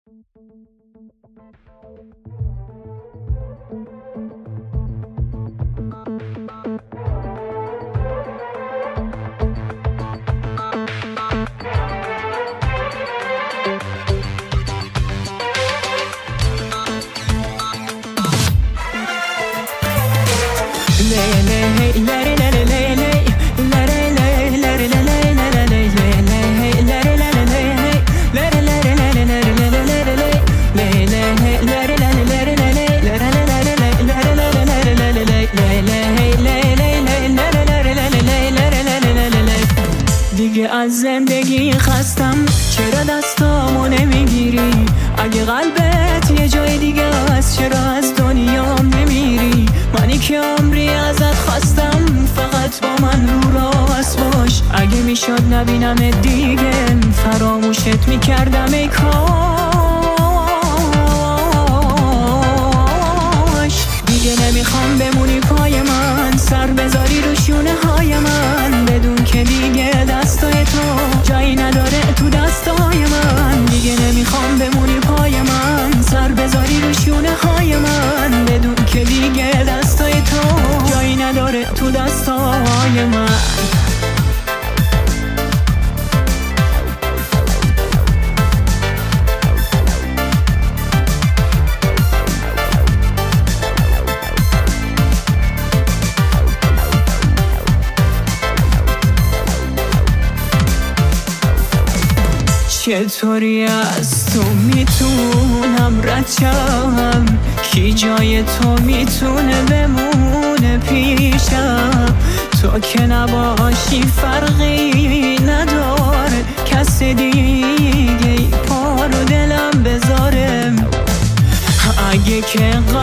دیگه از زندگی خستم، چرا دستامو نمیگیری؟ اگه قلبت یه جای دیگه است چرا از دنیام نمیری؟ منی که عمری ازت خواستم فقط با من رو راست باش. اگه میشد نبینم دیگه فراموشت میکردم ای کاش. دیگه نمیخوام بمونی پای من، سر بذاری رو شونه های من، بدون که دیگه دستای تو جایی نداره تو دستای من. دیگه نمیخوام بمونی پای من، سر بذاری رو شونه های من، بدون که دیگه دستای تو جایی نداره تو دستای من. چطوری از تو میتونم رد شم؟ کی جای تو میتونه بمونه پیشم؟ تو که نباشی فرقی نداره، کس دیگه پا رو دلم بذاره. اگه که